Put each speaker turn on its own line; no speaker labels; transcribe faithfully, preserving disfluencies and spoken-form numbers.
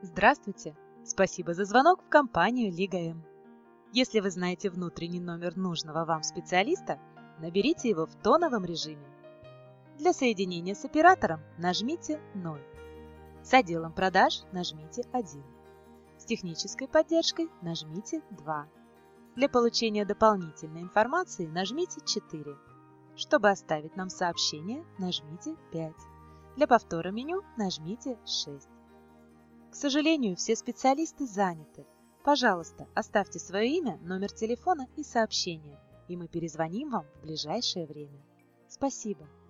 Здравствуйте! Спасибо за звонок в компанию Лига М. Если вы знаете внутренний номер нужного вам специалиста, наберите его в тоновом режиме. Для соединения с оператором нажмите ноль. С отделом продаж нажмите один. С технической поддержкой нажмите два. Для получения дополнительной информации нажмите четыре. Чтобы оставить нам сообщение, нажмите пять. Для повтора меню нажмите шесть. К сожалению, все специалисты заняты. Пожалуйста, оставьте свое имя, номер телефона и сообщение, и мы перезвоним вам в ближайшее время. Спасибо.